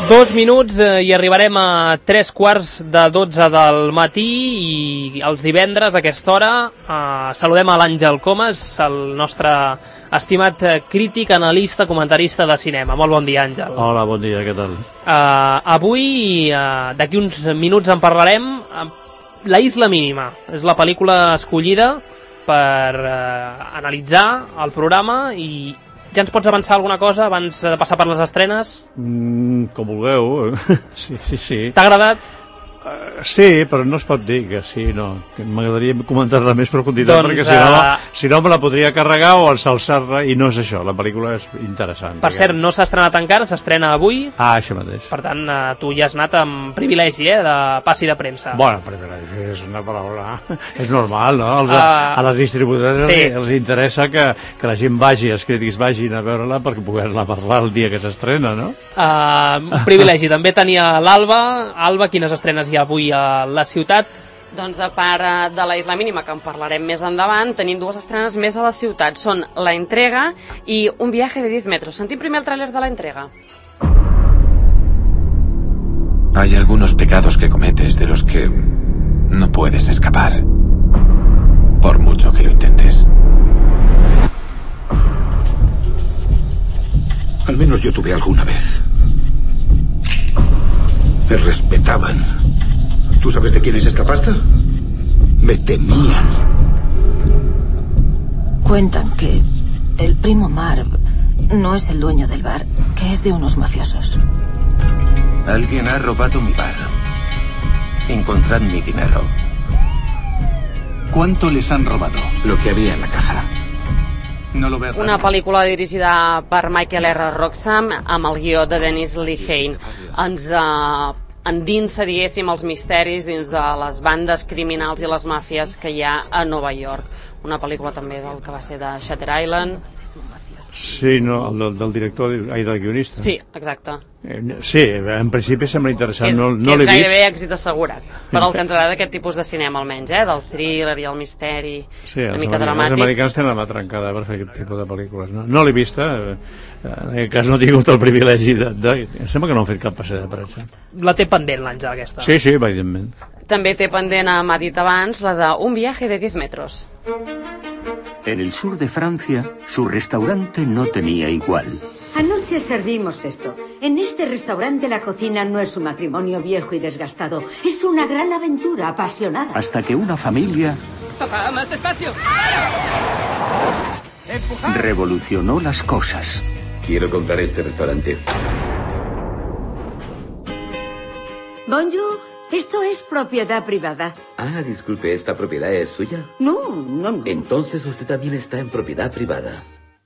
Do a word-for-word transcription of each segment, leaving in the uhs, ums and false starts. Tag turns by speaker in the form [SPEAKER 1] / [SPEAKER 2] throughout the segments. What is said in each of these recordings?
[SPEAKER 1] Dos minuts eh, i arribarem a tres quarts de dotze del matí i els divendres a aquesta hora eh, saludem a l'Àngel Comas, el nostre estimat crític, analista, comentarista de cinema. Molt bon dia, Àngel.
[SPEAKER 2] Hola, bon dia, què tal?
[SPEAKER 1] Uh, avui, uh, d'aquí uns minuts en parlarem. Uh, La Isla Mínima és la pel·lícula escollida per uh, analitzar el programa i ja ens pots avançar alguna cosa abans de passar per les estrenes?
[SPEAKER 2] Mm, com vulgueu. Sí, sí, sí.
[SPEAKER 1] T'ha agradat?
[SPEAKER 2] Uh, sí, però no es pot dir que sí, no. M'agradaria comentar-la més profunditat, doncs, perquè si no, uh... si no me la podria carregar o alçar-la, i no és això, la pel·lícula és interessant.
[SPEAKER 1] Per cert, no s'ha estrenat encara, s'estrena avui.
[SPEAKER 2] Ah, això mateix.
[SPEAKER 1] Per tant, uh, tu ja has anat amb privilegi, eh, de passi de premsa.
[SPEAKER 2] Bueno, privilegi és una paraula... és normal, no? Els, uh... A les distribuïdores sí. els, els interessa que, que la gent vagi, els crítics vagin a veure-la perquè poder-la parlar el dia que s'estrena, no?
[SPEAKER 1] Uh, privilegi. També tenia l'Alba. Alba, quines estrenes hi ha avui a la ciutat?
[SPEAKER 3] Doncs a part de la Isla Mínima, que en parlarem més endavant, tenim dues estrenes més a la ciutat. Són La Entrega i Un viaje de diez metros. Sentim primer el tràiler de La Entrega.
[SPEAKER 4] Hay algunos pecados que cometes de los que no puedes escapar, por mucho que lo intentes.
[SPEAKER 5] Al menos yo tuve alguna vez. Me respetaban. ¿Tú sabes de quién es esta pasta? Me temían.
[SPEAKER 6] Cuentan que el primo Marv no es el dueño del bar, que es de unos mafiosos.
[SPEAKER 4] Alguien ha robado mi bar. Encontrad mi dinero.
[SPEAKER 5] ¿Cuánto les han robado?
[SPEAKER 4] Lo que había en la caja.
[SPEAKER 5] No lo veo.
[SPEAKER 3] Una pel·lícula dirigida per Michael R. Roxham amb el guió de Dennis Lehane. Ens uh, endinsa, diguéssim, els misteris dins de les bandes criminals i les màfies que hi ha a Nova York. Una pel·lícula també del que va ser de Shutter Island.
[SPEAKER 2] Sí, no, el del, del director, ai, del guionista.
[SPEAKER 3] Sí, exacte.
[SPEAKER 2] Eh, sí, en principi sembla interessant.
[SPEAKER 3] És,
[SPEAKER 2] no, no
[SPEAKER 3] és
[SPEAKER 2] l'he vist.
[SPEAKER 3] gairebé èxit assegurat, per al que ens agrada aquest tipus de cinema almenys, eh? Del thriller i el misteri,
[SPEAKER 2] sí,
[SPEAKER 3] una mica
[SPEAKER 2] americans,
[SPEAKER 3] dramàtic.
[SPEAKER 2] Els americans tenen la mà trencada per fer aquest tipus de pel·lícules. No, no l'he vista, eh, en aquest cas no he tingut el privilegi de, de... Em sembla que no han fet cap passeig de premsa.
[SPEAKER 1] La té pendent l'Àngel, aquesta.
[SPEAKER 2] Sí, sí, evidentment.
[SPEAKER 3] També té pendent, m'ha dit abans, la de Un viaje de diez metros.
[SPEAKER 7] En el sur de Francia, su restaurante no tenía igual.
[SPEAKER 8] Anoche servimos esto. En este restaurante la cocina no es un matrimonio viejo y desgastado. Es una gran aventura apasionada.
[SPEAKER 7] Hasta que una familia...
[SPEAKER 9] ¡Papá, más despacio!
[SPEAKER 7] revolucionó las cosas.
[SPEAKER 10] Quiero comprar este restaurante.
[SPEAKER 8] Bonjour, esto es propiedad privada.
[SPEAKER 10] Ah, disculpe, ¿esta propiedad es suya?
[SPEAKER 8] No, no, no.
[SPEAKER 10] Entonces usted también está en propiedad privada.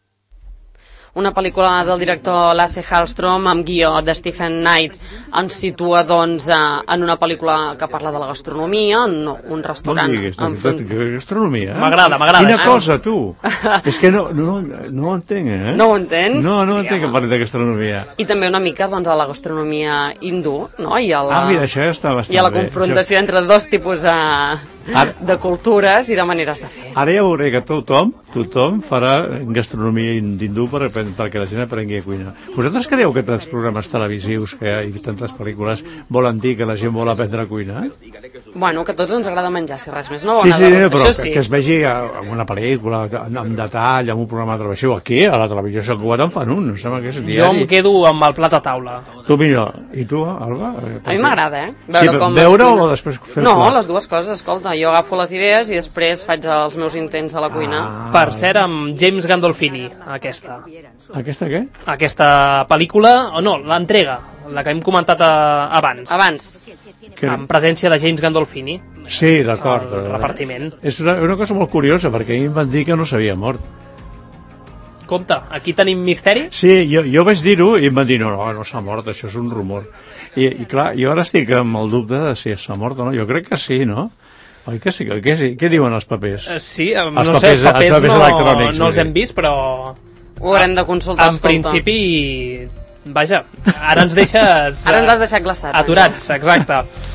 [SPEAKER 3] Una pel·lícula del director Lasse Hallström amb guió de Stephen Knight ens situa doncs en una pel·lícula que parla de la gastronomia, en un restaurant.
[SPEAKER 2] No diguis,
[SPEAKER 3] enfront...
[SPEAKER 2] gastronomia, eh?
[SPEAKER 1] M'agrada, m'agrada.
[SPEAKER 2] Quina cosa, tu! És que no, no, no ho entenc, eh?
[SPEAKER 3] No ho entens?
[SPEAKER 2] No, no
[SPEAKER 3] sí,
[SPEAKER 2] entenc que parli de gastronomia.
[SPEAKER 3] I també una mica doncs, a la gastronomia hindú, no? I a la,
[SPEAKER 2] ah, mira, això ja està bastant bé.
[SPEAKER 3] I a la confrontació això... entre dos tipus de, Ara... de cultures i de maneres de fer.
[SPEAKER 2] Ara ja veuré que tothom, tothom farà gastronomia hindú per, perquè la gent aprengui a cuinar. Vosaltres creieu que tants programes televisius que hi ha i tantes pel·lícules volen dir que la gent vol aprendre a cuinar?
[SPEAKER 3] Bueno, que a tots ens agrada menjar, si res més. No
[SPEAKER 2] sí, sí,
[SPEAKER 3] de...
[SPEAKER 2] però
[SPEAKER 3] sí.
[SPEAKER 2] que, que es vegi en una pel·lícula, amb detall, en un programa de televisió. Aquí, a la televisió Sant Cugat en fan un, em sembla que és diari.
[SPEAKER 1] Jo em quedo amb el plat a taula.
[SPEAKER 2] Tu millor. I tu, Alba?
[SPEAKER 3] A mi m'agrada, eh? Veure
[SPEAKER 2] sí,
[SPEAKER 3] com
[SPEAKER 2] veure o després fer
[SPEAKER 3] No,
[SPEAKER 2] plat?
[SPEAKER 3] les dues coses, escolta. Jo agafo les idees i després faig els meus intents a la cuina.
[SPEAKER 2] Ah.
[SPEAKER 1] Per cert, amb James Gandolfini, aquesta.
[SPEAKER 2] Aquesta què?
[SPEAKER 1] Aquesta pel·lícula, o no, l'entrega, la que hem comentat a, abans.
[SPEAKER 3] Abans.
[SPEAKER 2] Que...
[SPEAKER 1] Amb presència de James Gandolfini.
[SPEAKER 2] Sí, d'acord.
[SPEAKER 1] El repartiment.
[SPEAKER 2] És una, una cosa molt curiosa, perquè ahir em van dir que no s'havia mort.
[SPEAKER 1] Compte, aquí tenim misteri?
[SPEAKER 2] Sí, jo, jo vaig dir-ho i em van dir, no, no, no s'ha mort, això és un rumor. I, i clar, jo ara estic amb el dubte de si s'ha mort o no. Jo crec que sí, no? Oi que sí? Què, sí? Què diuen els papers?
[SPEAKER 1] Uh, sí, um,
[SPEAKER 2] els
[SPEAKER 1] no
[SPEAKER 2] papers,
[SPEAKER 1] sé, els papers,
[SPEAKER 2] els papers
[SPEAKER 1] no,
[SPEAKER 2] electrònics.
[SPEAKER 1] No els hem vist, però...
[SPEAKER 3] Ho haurem de consultar,
[SPEAKER 1] en
[SPEAKER 3] escolta.
[SPEAKER 1] principi, vaja, ara ens deixes...
[SPEAKER 3] Ara ens has deixat glaçats.
[SPEAKER 1] Aturats, exacte.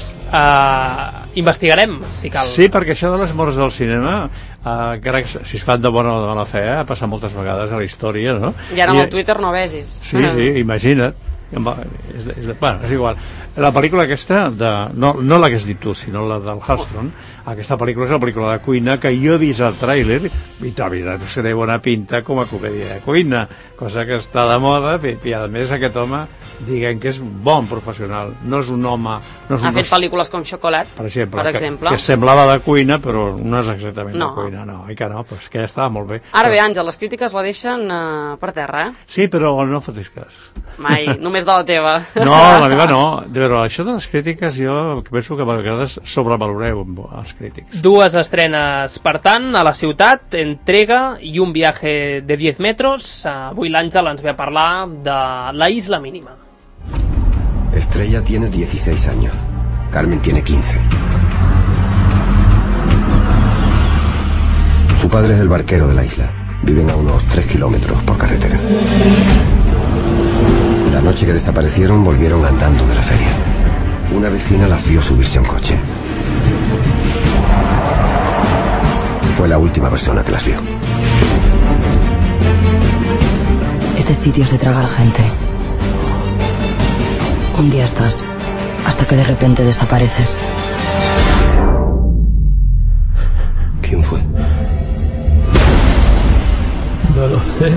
[SPEAKER 1] Uh, investigarem, si cal.
[SPEAKER 2] Sí, perquè això de les morts del cinema, uh, crec, si es fan de bona o de mala fe, ha passat moltes vegades a la història, no?
[SPEAKER 3] I ara amb I, el Twitter no vegis.
[SPEAKER 2] Sí, sí, imagina't. És de, és de, bueno, és igual. La pel·lícula aquesta, de, no, no la que has dit tu, sinó la del Hallström, aquesta pel·lícula és una pel·lícula de cuina que jo he vist el tràiler i la veritat és que té bona pinta com a comèdia de cuina, cosa que està de moda, i, i a més aquest home diguem que és bon professional, no és un home... No és un
[SPEAKER 3] ha fet pel·lícules com Xocolat, per exemple, per exemple.
[SPEAKER 2] Que, que semblava de cuina, però no és exactament
[SPEAKER 3] no.
[SPEAKER 2] de cuina, no, i que no, però és que ja estava molt bé.
[SPEAKER 3] Ara
[SPEAKER 2] però...
[SPEAKER 3] bé, Àngel, les crítiques la deixen uh, per terra, eh?
[SPEAKER 2] Sí, però no fotis cas.
[SPEAKER 3] Mai, només de la teva.
[SPEAKER 2] No, la meva no. De veure, això de les crítiques jo penso que a vegades sobrevaloreu els crítics.
[SPEAKER 1] Dues estrenes, per tant, a la ciutat, Entrega i Un viaje de diez metros. Avui l'Àngel ens ve a parlar de La isla mínima.
[SPEAKER 9] Estrella tiene dieciséis años. Carmen tiene quince. Su padre es el barquero de la isla. Viven a unos tres kilómetros por carretera. La noche que desaparecieron volvieron andando de la feria. Una vecina las vio subirse a un coche. Fue la última persona que las vio.
[SPEAKER 11] Este sitio es de tragar gente. Un día estás, hasta que de repente desapareces.
[SPEAKER 9] ¿Quién fue?
[SPEAKER 2] No lo sé.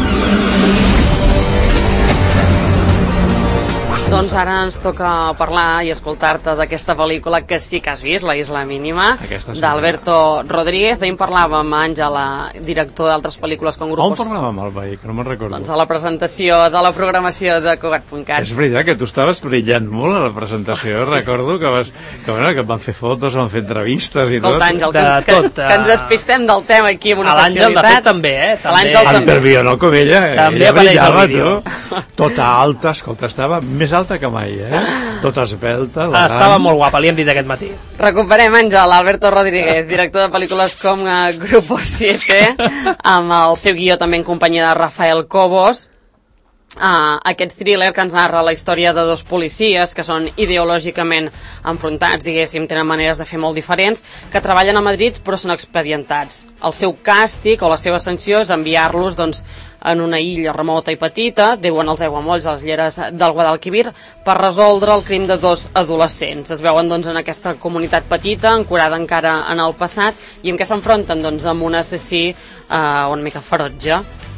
[SPEAKER 3] Doncs ara ens toca parlar i escoltar-te d'aquesta pel·lícula que sí que has vist, La isla mínima, d'Alberto Rodríguez. D'ahir parlàvem amb Àngel, director d'altres pel·lícules com Grupos...
[SPEAKER 2] On parlàvem amb el veí, que no me'n recordo?
[SPEAKER 3] Doncs a la presentació de la programació de Cugat punt cat.
[SPEAKER 2] És veritat que tu estaves brillant molt a la presentació, recordo que, vas, que, bueno, que et van fer fotos, van fer entrevistes i tot.
[SPEAKER 3] Escolta, Àngel, que, que, tot, que ens despistem del tema aquí amb una
[SPEAKER 1] facilitat. L'Àngel, de fet, també, eh?
[SPEAKER 3] L'Àngel també.
[SPEAKER 2] Intervió, no com ella,
[SPEAKER 1] també
[SPEAKER 2] ella brillava, tu. Tota alta, escolta, estava més alta que mai, eh? Tota esbelta.
[SPEAKER 1] Ah, estava molt guapa, li hem dit aquest matí.
[SPEAKER 3] Recuperem, Àngel, Alberto Rodríguez, director de pel·lícules com uh, Grupo siete, amb el seu guió també en companyia de Rafael Cobos. Uh, aquest thriller que ens narra la història de dos policies que són ideològicament enfrontats, diguéssim, tenen maneres de fer molt diferents, que treballen a Madrid però són expedientats. El seu càstig o la seva sanció és enviar-los doncs, en una illa remota i petita, deuen els aiguamolls a les lleres del Guadalquivir, per resoldre el crim de dos adolescents. Es veuen doncs, en aquesta comunitat petita, ancorada encara en el passat, i amb què s'enfronten? Doncs amb un assassí uh, una mica ferotge,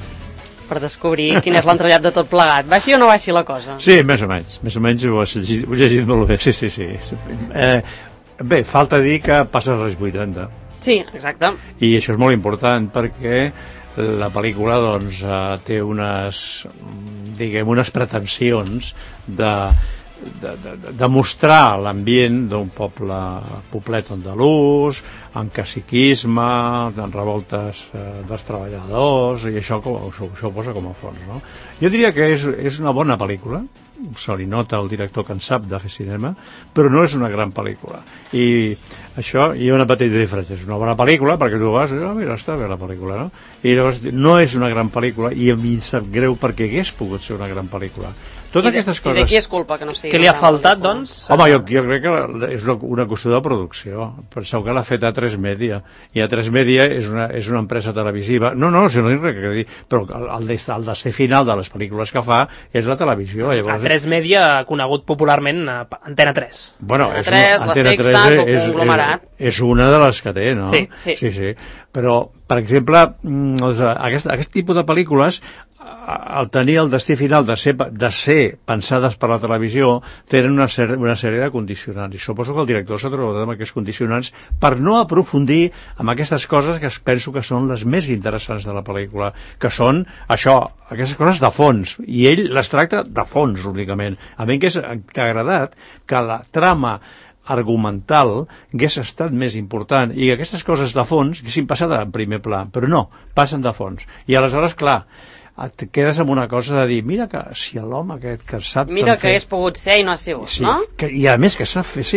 [SPEAKER 3] per descobrir quin és l'entrellat de tot plegat. Va així o no va així la cosa?
[SPEAKER 2] Sí, més o menys. Més o menys ho he llegit, ho he llegit molt bé. Sí, sí, sí. Eh, bé, falta dir que passa als vuitanta.
[SPEAKER 3] Sí, exacte.
[SPEAKER 2] I això és molt important perquè la pel·lícula doncs, eh, té unes, diguem, unes pretensions de, de, de, de mostrar l'ambient d'un poble, poblet andalús, amb caciquisme, amb revoltes eh, dels treballadors, i això, això, això ho posa com a fons, no? Jo diria que és, és una bona pel·lícula, se li nota el director que en sap de fer cinema, però no és una gran pel·lícula. I això, hi ha una petita diferència. És una bona pel·lícula, perquè tu vas, oh, mira, està bé la pel·lícula, no? I llavors no és una gran pel·lícula, i a mi em sap greu perquè hagués pogut ser una gran pel·lícula. Totes
[SPEAKER 3] I, de,
[SPEAKER 2] aquestes coses...
[SPEAKER 3] I de qui és culpa que no sigui?
[SPEAKER 1] Què li ha faltat, doncs?
[SPEAKER 2] Home, jo, jo crec que és una, una qüestió de producció. Penseu que l'ha fet a tres Media, i a tres Media és una, és una empresa televisiva. No, no, si no hi res que dir, però el, el, el destí final de les pel·lícules que fa és la televisió. Llavors...
[SPEAKER 1] A tres Media, conegut popularment a Antena tres.
[SPEAKER 3] Bueno, Antena tres, una, Antena la Sexta, és, el conglomerat.
[SPEAKER 2] És, és una de les que té, no?
[SPEAKER 3] Sí, sí.
[SPEAKER 2] sí, sí. Però, per exemple, doncs, aquest, aquest tipus de pel·lícules, al tenir el destí final de ser, de ser pensades per la televisió, tenen una, ser, una sèrie de condicionants, i suposo que el director s'ha trobat amb aquests condicionants per no aprofundir en aquestes coses que penso que són les més interessants de la pel·lícula, que són això, aquestes coses de fons, i ell les tracta de fons únicament. A mi m'ha agradat que la trama argumental hagués estat més important i que aquestes coses de fons haguessin passat en primer pla, però no, passen de fons. I aleshores, clar, et quedes amb una cosa de dir, mira que si l'home aquest que sap
[SPEAKER 3] mira que
[SPEAKER 2] fer...
[SPEAKER 3] hagués pogut ser i no ha sigut,
[SPEAKER 2] sí,
[SPEAKER 3] no?
[SPEAKER 2] Que, i a més que sap fer cine,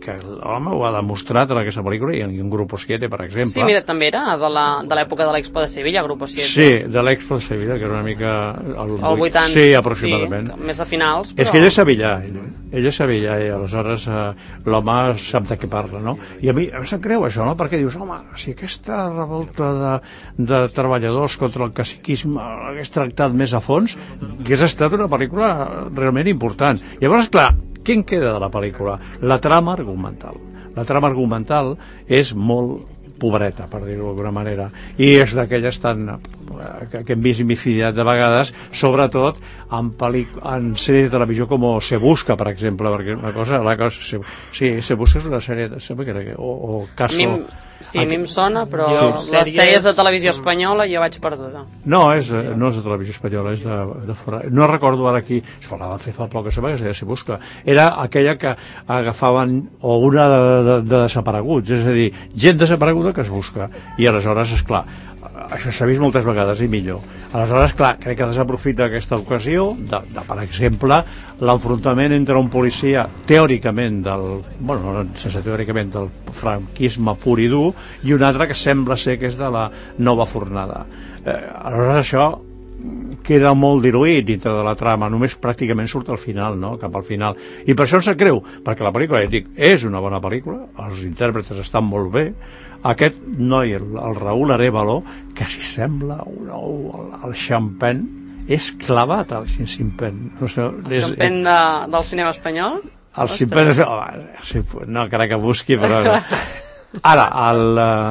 [SPEAKER 2] que l'home ho ha demostrat en aquesta pel·lícula, i en Grupo siete, per exemple.
[SPEAKER 3] Sí, mira, també era de l'època de l'Expo de Sevilla, Grupo siete.
[SPEAKER 2] Sí, de l'Expo de Sevilla, que era una mica...
[SPEAKER 3] El, el vuitanta.
[SPEAKER 2] Sí, aproximadament.
[SPEAKER 3] Sí, més a finals, però...
[SPEAKER 2] És que ell és sevillà, ell, ell és sevillà, i aleshores eh, l'home sap de què parla, no? I a mi em sap greu això, no? Perquè dius, home, si aquesta revolta de, de treballadors contra el caciquisme l'hagués tractat més a fons, hagués estat una pel·lícula realment important. Llavors, clar, què en queda de la pel·lícula? La trama argumental. La trama argumental és molt pobreta, per dir-ho d'alguna manera, i és d'aquelles tan que, que hem vist infinidad de vegades, sobretot en, en sèrie de televisió com Se Busca, per exemple, perquè una cosa, la cosa se, sí, Se Busca és una sèrie de, o, o Caso...
[SPEAKER 3] Mi, sí, a mi em sona, però
[SPEAKER 1] jo,
[SPEAKER 3] les sèries... sèries de televisió espanyola jo vaig perduda.
[SPEAKER 2] No, és, no és de televisió espanyola, és de, de fora. No recordo ara aquí, es la van fer fa poc que se va, que Se Busca. Era aquella que agafaven, o una de, de, de desapareguts, és a dir, gent desapareguda que es busca. I aleshores, esclar, això s'ha vist moltes vegades i millor. Aleshores, clar, crec que desaprofita aquesta ocasió de, de per exemple, l'enfrontament entre un policia teòricament del, bueno, no sense teòricament del franquisme pur i dur, i un altre que sembla ser que és de la nova fornada. Eh, aleshores això queda molt diluït dintre de la trama, només pràcticament surt al final, no? Cap al final. I per això em sap greu, perquè la pel·lícula, ja dic, és una bona pel·lícula, els intèrprets estan molt bé, aquest noi, el, el Raúl Arévalo, que si sembla un ou, el, el Champagne, és clavat al Champagne. No sé,
[SPEAKER 3] el és, Champagne de, del cinema espanyol?
[SPEAKER 2] El Champagne, oh, no, encara que busqui, però... Ara, el,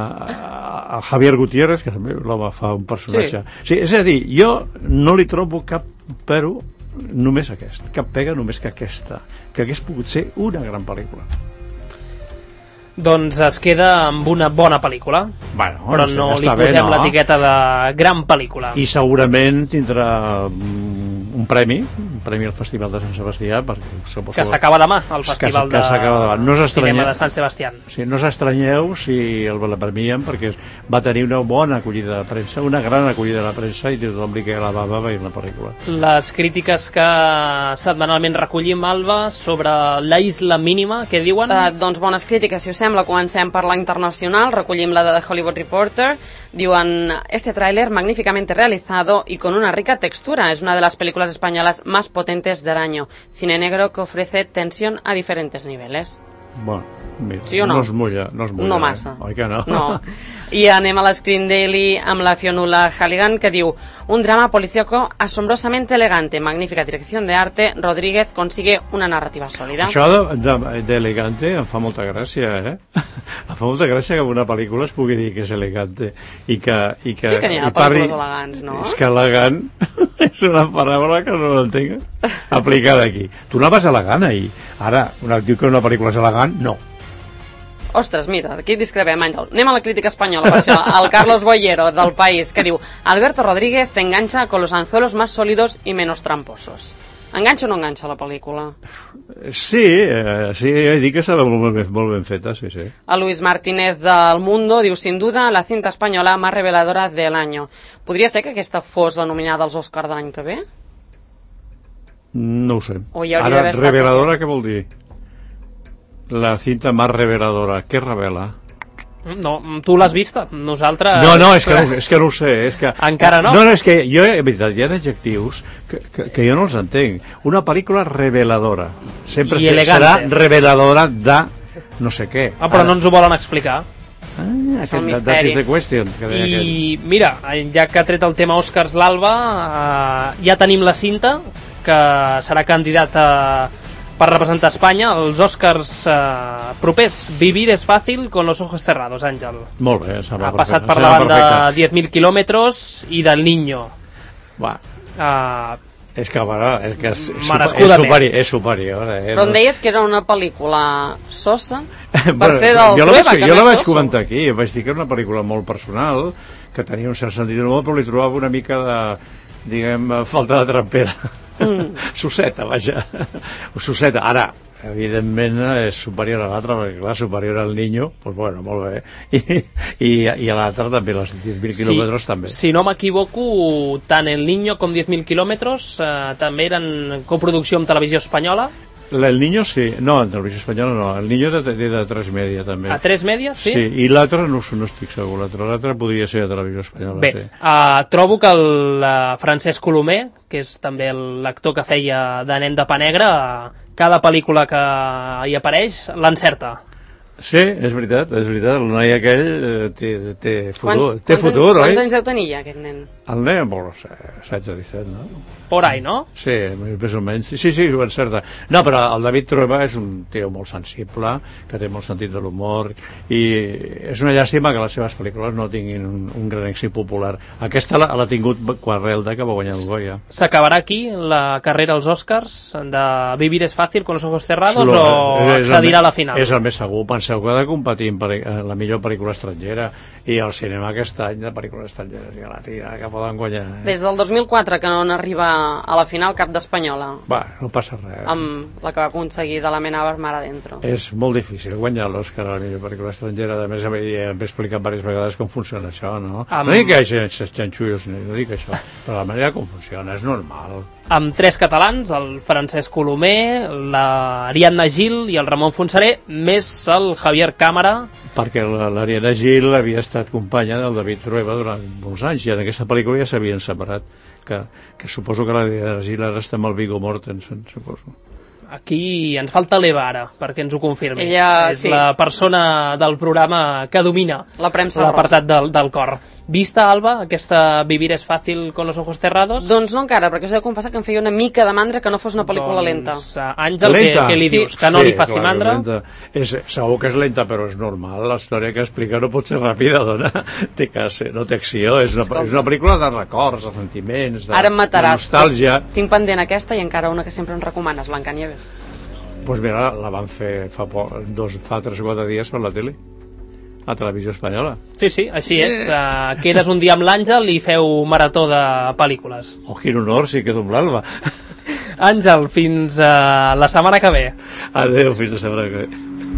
[SPEAKER 2] el Javier Gutiérrez, que també l'home fa un personatge... Sí. Sí, és a dir, jo no li trobo cap però només aquest, cap pega només que aquesta, que hagués pogut ser una gran pel·lícula.
[SPEAKER 1] Doncs es queda amb una bona pel·lícula,
[SPEAKER 2] bueno,
[SPEAKER 1] però
[SPEAKER 2] no, sé,
[SPEAKER 1] no li
[SPEAKER 2] bé,
[SPEAKER 1] posem
[SPEAKER 2] no?
[SPEAKER 1] l'etiqueta de gran pel·lícula.
[SPEAKER 2] I segurament tindrà un premi, un premi al Festival de Sant Sebastià, perquè suposo
[SPEAKER 1] que s'acaba demà, al Festival
[SPEAKER 2] que, que de demà. No
[SPEAKER 1] Cinema de Sant Sebastià.
[SPEAKER 2] Sí, no s'estranyeu si el la premien, perquè va tenir una bona acollida de premsa, una gran acollida de la premsa, i tothom li queda la bava veient la pel·lícula.
[SPEAKER 1] Les crítiques que setmanalment recollim, Alba, sobre La Isla Mínima, què diuen?
[SPEAKER 3] Uh, doncs bones crítiques, si us sembla. Comencem per la internacional, recollim la de The Hollywood Reporter. Diuen, este tráiler magníficamente realizado y con una rica textura, es una de las películas españolas más potentes del año. Cine negro que ofrece tensión a diferentes niveles.
[SPEAKER 2] Bueno, mira,
[SPEAKER 3] sí o no?
[SPEAKER 2] No es mulla, no es mulla.
[SPEAKER 3] No massa.
[SPEAKER 2] Eh? Oi que no?
[SPEAKER 3] No. I anem a l'Screen Daily amb la Fionnuala Halligan, que diu: un drama policíaco asombrosamente elegante, magnífica dirección de arte, Rodríguez consigue una narrativa sòlida.
[SPEAKER 2] Això d'elegante de, de em fa molta gràcia, eh? Em fa molta gràcia que una pel·lícula es pugui dir que és elegante i que... I que
[SPEAKER 3] sí que n'hi ha pel·lícules elegants, no?
[SPEAKER 2] És que elegant és una paraula que no l'entenc aplicada aquí. Tu anaves elegant ahir. Ara, un diu que una pel·lícula és elegant, no.
[SPEAKER 3] Ostres, mira, aquí discrepem, Àngel. Anem a la crítica espanyola, per això. El Carlos Boyero, del País, que diu: Alberto Rodríguez te engancha con los anzuelos más sólidos y menos tramposos. Enganxa o no enganxa la pel·lícula?
[SPEAKER 2] Sí, eh, sí, he dit que estava molt ben, molt ben feta, sí, sí.
[SPEAKER 3] A Luis Martínez del Mundo diu: sin duda la cinta espanyola más reveladora del año. Podria ser que aquesta fos la nominada als Oscars de l'any que ve?
[SPEAKER 2] No ho sé.
[SPEAKER 3] Ara,
[SPEAKER 2] reveladora què vol dir? La cinta més reveladora, què revela?
[SPEAKER 1] No, tu l'has vista, nosaltres...
[SPEAKER 2] No, no, és que no, és que no ho sé. És que,
[SPEAKER 1] encara no?
[SPEAKER 2] No, no, és que jo, en veritat, hi ha adjectius que, que, que jo no els entenc. Una pel·lícula reveladora. Sempre
[SPEAKER 1] I
[SPEAKER 2] serà
[SPEAKER 1] elegante.
[SPEAKER 2] Reveladora de no sé què.
[SPEAKER 1] Ah, però Ara. no ens ho volen explicar.
[SPEAKER 2] Ah, aquest, that is the question. Que deia
[SPEAKER 1] I
[SPEAKER 2] aquell.
[SPEAKER 1] mira, ja que ha tret el tema Oscars l'Alba, eh, ja tenim la cinta, que serà candidata per representar Espanya als Oscars eh, propers. Vivir es fácil con los ojos cerrados, Àngel.
[SPEAKER 2] Molt bé,
[SPEAKER 1] ha passat per davant de diez mil kilómetros i del Niño.
[SPEAKER 2] Va.
[SPEAKER 1] Uh,
[SPEAKER 2] és que, bueno, és, que és, és, és, superi és superior. Eh?
[SPEAKER 3] Però em deies que era una pel·lícula sosa per
[SPEAKER 2] bueno,
[SPEAKER 3] ser del
[SPEAKER 2] jo
[SPEAKER 3] Trueba,
[SPEAKER 2] la vaig,
[SPEAKER 3] que
[SPEAKER 2] jo
[SPEAKER 3] no
[SPEAKER 2] la
[SPEAKER 3] és
[SPEAKER 2] vaig
[SPEAKER 3] soso.
[SPEAKER 2] comentar aquí, vaig dir que era una pel·lícula molt personal, que tenia un cert sentit d'humor, però li trobava una mica de, diguem, falta de trampera. Mm. Sosseta, vaja. Sosseta. Ara, evidentment és superior a l'altre, perquè clar, superior al Niño, doncs bueno, molt bé. I, i, i a l'altre també, les diez mil quilòmetres també.
[SPEAKER 1] Si no m'equivoco, tant el Niño com diez mil quilòmetres eh, també eren coproducció amb Televisió Espanyola.
[SPEAKER 2] El Niño sí, no, en televisió espanyola no, el Niño de, de, de tres Media també.
[SPEAKER 1] A tres Media, sí?
[SPEAKER 2] Sí, i l'altre no, no estic segur, l'altre l'altre podria ser a televisió espanyola.
[SPEAKER 1] Bé,
[SPEAKER 2] sí.
[SPEAKER 1] uh, trobo que el uh, Francesc Colomer, que és també l'actor que feia de nen de pa negre, uh, cada pel·lícula que hi apareix l'encerta.
[SPEAKER 2] Sí, és veritat, és veritat, el noi aquell eh, té, té futur,
[SPEAKER 3] Quan,
[SPEAKER 2] té futur,
[SPEAKER 3] anys,
[SPEAKER 2] oi?
[SPEAKER 3] Quants anys deu tenir ja, aquest nen?
[SPEAKER 2] El nen, bueno, setze disset, no?
[SPEAKER 1] Por ahí, no?
[SPEAKER 2] Sí, més o menys. Sí, sí, ho encerta. No, però el David Trueba és un tio molt sensible, que té molt sentit de l'humor, i és una llàstima que les seves pel·lícules no tinguin un, un gran èxit popular. Aquesta l'ha tingut Quarrel de que va guanyar el Goya.
[SPEAKER 1] S'acabarà aquí la carrera als Oscars de Vivir es fácil con los ojos cerrados
[SPEAKER 2] Lo,
[SPEAKER 1] o accedirà a la final?
[SPEAKER 2] És el més segur. Penseu que ha de competir en la millor pel·lícula estrangera, i el cinema aquest any de pel·lícules estrangeres i a la tira que poden guanyar. Eh?
[SPEAKER 3] Des del dos mil quatre que no n'arriba a la final cap d'Espanyola.
[SPEAKER 2] Va, no passa res.
[SPEAKER 3] Amb la que va aconseguir de la Menabar Mar Adentro.
[SPEAKER 2] És molt difícil guanyar l'Òscar a la millor pel·lícula estrangera. A més, hem explicat diverses vegades com funciona això, no?
[SPEAKER 1] Amb...
[SPEAKER 2] No dic que hi hagi xanxullos, no dic això, però la manera com funciona és normal.
[SPEAKER 1] Amb tres catalans, el Francesc Colomer, l'Ariadna Gil i el Ramon Fonseré, més el Javier Cámara.
[SPEAKER 2] Perquè l'Ariadna Gil havia estat companya del David Trueba durant molts anys, i en aquesta pel·lícula ja s'havien separat, que, que suposo que l'Ariadna Gil ara està amb el Viggo Mortensen, suposo.
[SPEAKER 1] Aquí ens falta l'Eva ara, perquè ens ho confirmi.
[SPEAKER 3] Ella,
[SPEAKER 1] és
[SPEAKER 3] sí.
[SPEAKER 1] la persona del programa que domina l'apartat del, del cor. Vista, Alba, aquesta Vivir es fácil con los ojos cerrados?
[SPEAKER 3] Doncs no encara, perquè us he de confessar que em feia una mica de mandra que no fos una pel·lícula lenta.
[SPEAKER 1] Doncs, uh, Àngel, què, què li
[SPEAKER 2] sí.
[SPEAKER 1] dius? Que no
[SPEAKER 2] sí,
[SPEAKER 1] li faci
[SPEAKER 2] clar,
[SPEAKER 1] mandra?
[SPEAKER 2] És, segur que és lenta, però és normal. La història que explica no pot ser ràpida, dona. Té que ser, no té acció. És una, és una pel·lícula de records, de sentiments, de,
[SPEAKER 3] Ara em mataràs.
[SPEAKER 2] de nostàlgia.
[SPEAKER 3] Tinc pendent aquesta i encara una que sempre em recomanes, Blancanieves.
[SPEAKER 2] Doncs pues mira, la van fer fa, poc, dos, fa tres o quatre dies per la tele, a Televisió Espanyola.
[SPEAKER 1] Sí, sí, així és. Uh, quedes un dia amb l'Àngel i feu marató de pel·lícules.
[SPEAKER 2] Oh, quin honor, sí, quedo amb l'Alba.
[SPEAKER 1] Àngel, fins uh, la setmana que ve.
[SPEAKER 2] Adéu, fins la setmana que ve.